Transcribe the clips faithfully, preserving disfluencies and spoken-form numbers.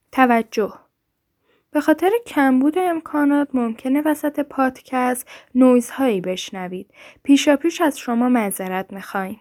توجه. به خاطر کمبود امکانات ممکنه وسط پادکست نویزهایی بشنوید. پیشا پیش از شما معذرت میخوایم.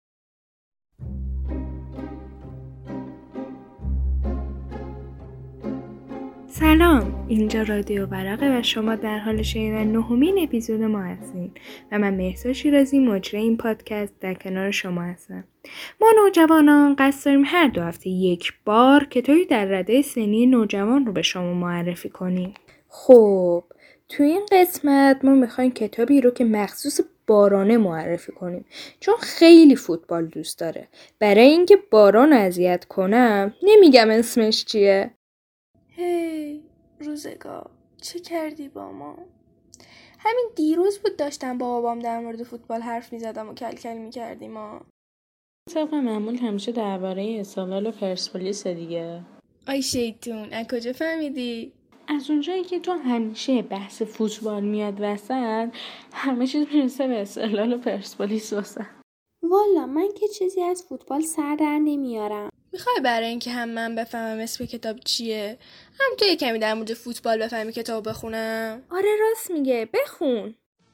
سلام، اینجا رادیو ورقه و شما در حال شنیدن نهمین اپیزود ما هستین و من مهسا شیرازی مجری این پادکست در کنار شما هستم. ما نوجوانان قصد داریم هر دو هفته یک بار کتابی در رده سنی نوجوان رو به شما معرفی کنیم. خب تو این قسمت ما میخوایم کتابی رو که مخصوص بارانه معرفی کنیم، چون خیلی فوتبال دوست داره. برای اینکه باران اذیت کنم نمیگم اسمش چیه. هی روزگار، چه کردی با ما؟ همین دیروز بود داشتم با بابام در مورد فوتبال حرف میزدم و کل کل میکردیم ما. طبق معمول همیشه درباره استقلال و پرسپولیس دیگه. آی شیطون، از کجا فهمیدی؟ از اونجایی که تو همیشه بحث فوتبال میاد وسط، همه چیز میرسه به استقلال و پرسپولیس واسه. والا من که چیزی از فوتبال سر در نمیارم. میخوای برای اینکه هم من بفهمم اسم کتاب چیه، هم تو یه کمی در مورد فوتبال بفهمی کتاب بخونم؟ آره راست میگه، بخون.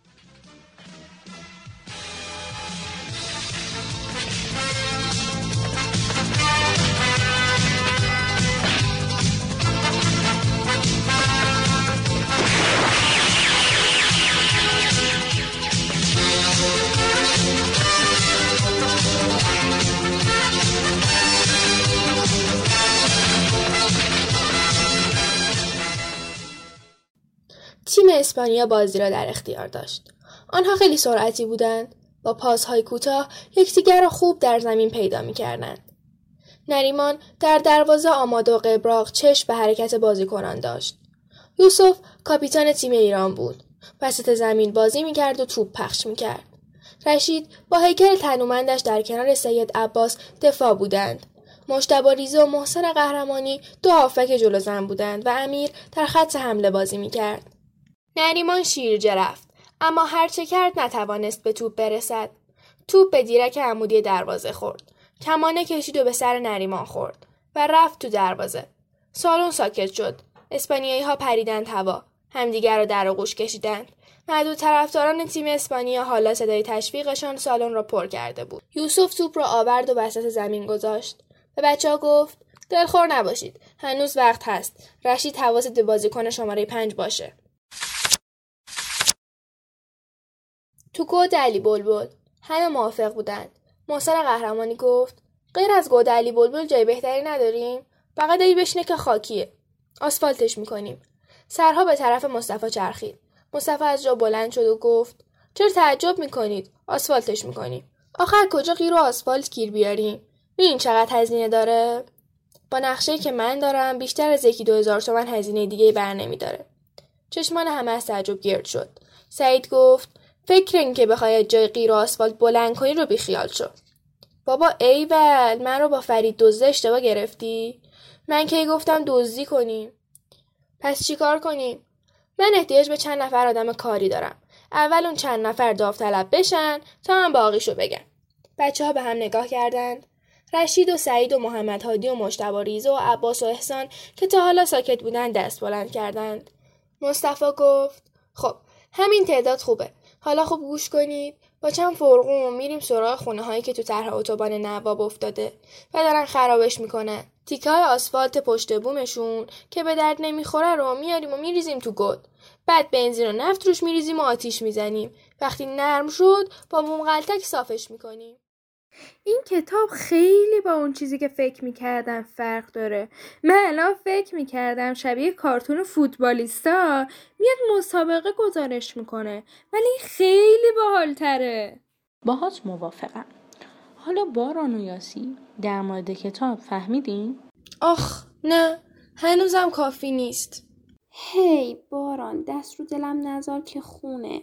تیم اسپانیا بازی را در اختیار داشت. آنها خیلی سرعتی بودند. با پاس‌های کوتاه یکدیگر را خوب در زمین پیدا می‌کردند. نریمان در دروازه آماده و قبراق چشم به حرکت بازیکنان داشت. یوسف کاپیتان تیم ایران بود. وسط زمین بازی می‌کرد و توپ پخش می‌کرد. رشید با هیکل تنومندش در کنار سید عباس دفاع بودند. مجتبی ریزه و محسن قهرمانی دو هافبک جلو زن بودند و امیر در خط حمله بازی می‌کرد. نریمان شیرجه رفت، اما هر چه کرد نتوانست به توپ برسد. توپ به دیرک عمودی دروازه خورد. کمانه کشید و به سر نریمان خورد و رفت تو دروازه. سالن ساکت شد. اسپانیایی ها پریدند هوا. همدیگر را در آغوش کشیدند. معدود طرفداران تیم اسپانیا حالا صدای تشویقشان سالن را پر کرده بود. یوسف توپ را آورد و وسط زمین گذاشت. به بچه‌ها گفت: دلخور نباشید. هنوز وقت هست. رشید حواست به بازیکن شماره پنج باشه. تو گود علی بلبل همه موافق بودند. محسن قهرمانی گفت: غیر از گود علی بلبل جای بهتری نداریم؟ فقط ای بشینه که خاکیه. آسفالتش میکنیم. سرها به طرف مصطفی چرخید. مصطفی از جا بلند شد و گفت: چرا تعجب میکنید؟ آسفالتش میکنیم. آخر کجا غیر و آسفالت گیر بیاریم؟ ببین چقدر هزینه داره؟ با نقشه‌ای که من دارم بیشتر از یکی دو هزار تومن هزینه دیگه بر نمیداره. چشمان همه از تعجب گرد شد. سعید گفت: فکر این که بخوای جای غیر و آسفالت بلند کنی رو بیخیال شو. بابا ایول، من رو با فرید دزده اشتباه گرفتی؟ من کی گفتم دزدی کنیم؟ پس چی کار کنیم؟ من احتیاج به چند نفر آدم کاری دارم. اول اون چند نفر داوطلب بشن تا من باقیشو بگم. بچه ها به هم نگاه کردند. رشید و سعید و محمد هادی و مجتبی ریزه و عباس و احسان که تا حالا ساکت بودن دست بلند کردند. مصطفی گفت: خب همین تعداد خوبه. حالا خوب گوش کنید. با چند فرقون میریم سراغ خونه هایی که تو طرح اتوبان نواب افتاده و دارن خرابش میکنن. تیکه های آسفالت پشت بومشون که به درد نمیخوره رو میاریم و میریزیم تو گود. بعد بنزین و نفت روش میریزیم و آتیش میزنیم. وقتی نرم شد با بوم غلتک صافش میکنیم. این کتاب خیلی با اون چیزی که فکر میکردم فرق داره. من الان فکر میکردم شبیه کارتون فوتبالیستا میاد مسابقه گزارش میکنه، ولی خیلی باحال‌تره. باهات موافقم. حالا باران و یاسی در مورد کتاب فهمیدین؟ آخ نه، هنوزم کافی نیست. هی باران، دست رو دلم نذار که خونه.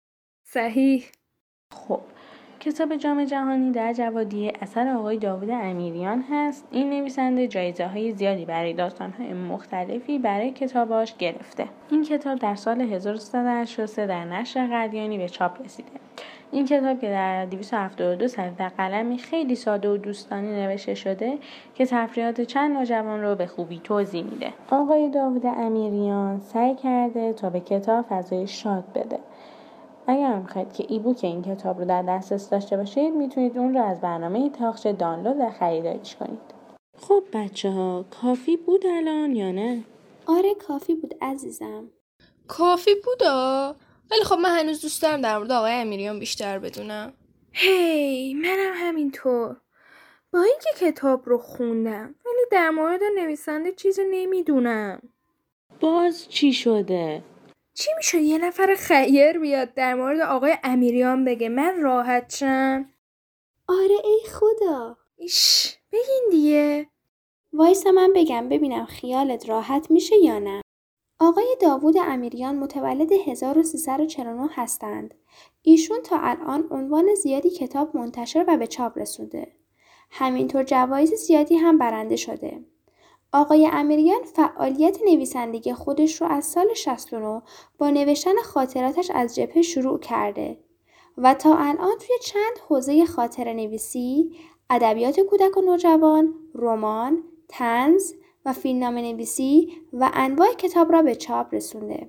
صحیح. خب کتاب جام جهانی در جوادیه اثر آقای داوود امیریان هست. این نویسنده جایزه های زیادی برای داستان های مختلفی برای کتاباش گرفته. این کتاب در سال هزار و سیصد و هشتاد و سه در نشر قردیانی به چاپ رسیده. این کتاب که در دویست و هفتاد و دو صفحه و قلمی خیلی ساده و دوستانه نوشته شده که تفریحات چند نوجوان رو به خوبی توضیح میده. آقای داوود امیریان سعی کرده تا به کتاب فضای شاد بده. اگر میخواید که ایبوک این کتاب رو در دسترس داشته باشید میتونید اون رو از برنامه تاقچه دانلود و خریداریش کنید. خب بچه ها کافی بود الان یا نه؟ آره کافی بود عزیزم. کافی بودا؟ ولی خب من هنوز دوست دارم در مورد آقای امیریان بیشتر بدونم. هی منم همینطور. با اینکه کتاب رو خوندم ولی در مورد نویسنده چیزی نمیدونم. باز چی شده؟ چی میشه یه نفر خیر بیاد در مورد آقای امیریان بگه من راحت شم؟ آره ای خدا. ایش بگین دیگه. وایسا من بگم ببینم خیالت راحت میشه یا نه. آقای داوود امیریان متولد هزار و سیصد و چهل و نه هستند. ایشون تا الان عنوان زیادی کتاب منتشر و به چاپ رسونده. همینطور جوایز زیادی هم برنده شده. آقای امیریان فعالیت نویسندگی خودش رو از سال شصت و نه با نوشتن خاطراتش از جبهه شروع کرده و تا الان توی چند حوزه خاطره نویسی، ادبیات کودک و نوجوان، رمان، طنز و فیلمنامه نویسی و انواع کتاب را به چاپ رسونده.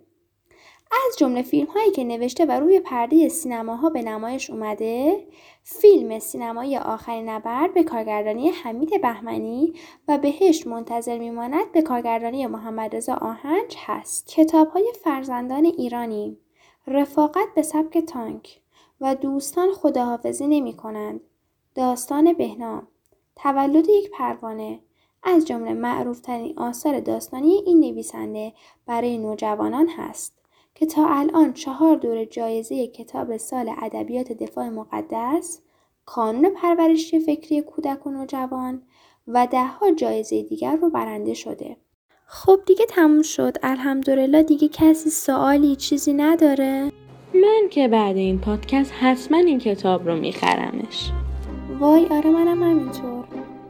از جمله فیلم هایی که نوشته و روی پرده سینماها به نمایش اومده، فیلم سینمایی آخرین نبرد به کارگردانی حمید بهمنی و بهشت منتظر میماند به کارگردانی محمد رضا آهنج هست. کتاب های فرزندان ایرانی، رفاقت به سبک تانک و دوستان خداحافظی نمی کنند، داستان بهنام، تولد یک پروانه از جمله معروفترین آثار داستانی این نویسنده برای نوجوانان هست که تا الان چهار دوره جایزه کتاب سال ادبیات دفاع مقدس، کانون پرورشی فکری کودک و نوجوان و ده‌ها جایزه دیگر رو برنده شده. خب دیگه تموم شد. الحمدلله دیگه کسی سوالی چیزی نداره؟ من که بعد این پادکست حتما این کتاب رو میخرمش. وای آره منم همینطور.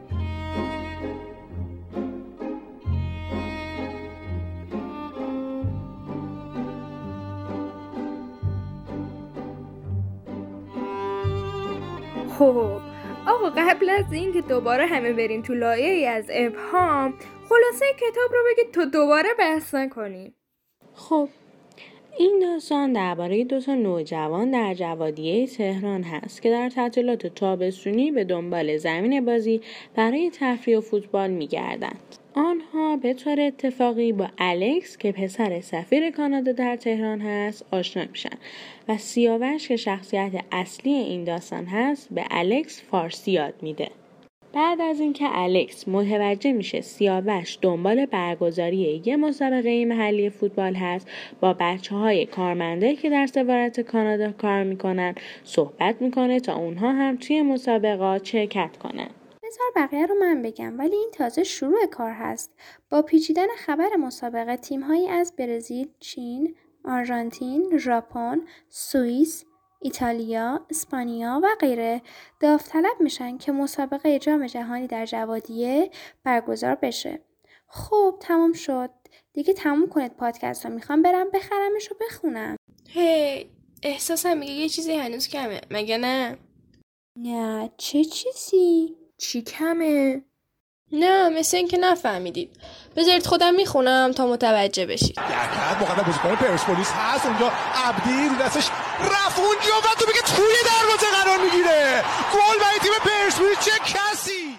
خب آقا قبل از این که دوباره همه برین تو لایه‌ای از ابهام، خلاصه کتاب رو بگید تا دوباره بحث نکنیم. خب این داستان درباره دو تا نوجوان در جوادیه تهران هست که در تعطیلات تابستونی به دنبال زمین بازی برای تفریح و فوتبال می‌گردند. آنها به طور اتفاقی با الکس که پسر سفیر کانادا در تهران هست آشنا میشن و سیاوش که شخصیت اصلی این داستان هست به الکس فارسی یاد میده. بعد از اینکه الکس متوجه میشه سیاوش دنبال برگزاری یه مسابقه محلی فوتبال هست، با بچه‌های کارمنده که در سفارت کانادا کار میکنن صحبت میکنه تا اونها هم توی مسابقات شرکت کنن. بذار بقیه رو من بگم، ولی این تازه شروع کار هست. با پیچیدن خبر مسابقه تیم‌هایی از برزیل، چین، آرژانتین، ژاپن، سوئیس، ایتالیا، اسپانیا و غیره داوطلب میشن که مسابقه جام جهانی در جوادیه برگزار بشه. خب تموم شد. دیگه تموم کنید پادکست رو. میخوام برم بخرمش و بخونم. هی احساسم میگه یه چیزی هنوز کمه، مگه نه؟ نه چه چیزی؟ چی کمه؟ نه مثل این که نفهمیدید. بذارید خودم میخونم تا متوجه بشید. درکت مقدم بازیکن پرسپولیس هست اونجا، عبدی رو دستش رفت اونجا و تو بگه توی دروازه قرار میگیره. گل برای تیم پرسپولیس. چه کسی!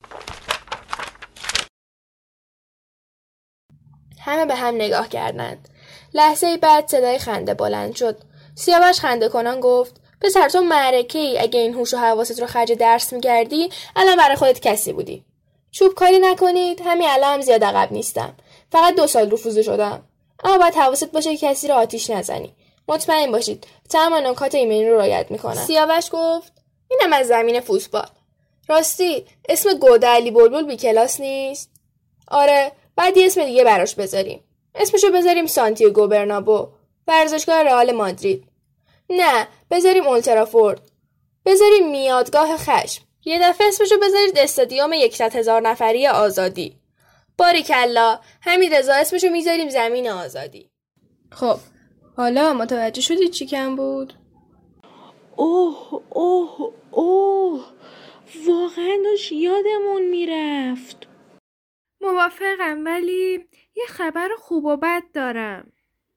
همه به هم نگاه کردند. لحظه بعد صدای خنده بلند شد. سیاوش خنده کنان گفت: پسر تو معرکه ای، اگه این هوش و حواست رو خرج درس می‌کردی الان برای خودت کسی بودی. چوب کاری نکنید، همین الان هم زیاد عقب نیستم. فقط دو سال رفوزه شدم. اما باید حواست باشه که کسی رو آتیش نزنی. مطمئن باشید تمام نکات ایمنی رو رعایت میکنم. سیاوش گفت: اینم از زمین فوتبال. راستی اسم گوده علی بلبل بی کلاس نیست؟ آره، بعد یه اسم دیگه براش بذاریم. اسمشو بذاریم سانتیاگو برنابو، ورزشگاه رئال مادرید. نه، بذاریم اولترافورد. بذاریم میادگاه خشم. یه دفعه اسمشو بذارید استادیوم یکصد هزار نفری آزادی. باریکلا، همین رضا اسمشو میذاریم زمین آزادی. خب، حالا متوجه شدید چی کم بود؟ اوه اوه اوه واقعا داشت یادمون میرفت. موافقم، ولی یه خبر خوب و بد دارم.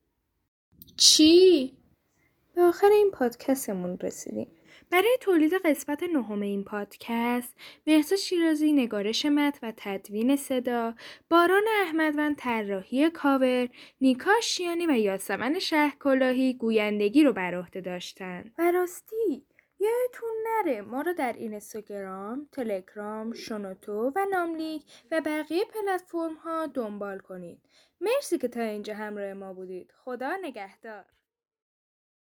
چی؟ به آخر این پادکستمون رسیدیم. برای تولید قسمت نهم این پادکست، مهسا شیرازی نگارش متن و تدوین صدا، باران احمدوند طراحی کاور، نیکا اشتیانی و یاسمن شهرکلاهی گویندگی رو بر عهده داشتن. و راستی یادتون نره ما رو در اینستاگرام، تلگرام، شنوتو و ناملیک و بقیه پلتفرم ها دنبال کنید. مرسی که تا اینجا همراه ما بودید. خدا نگهدار.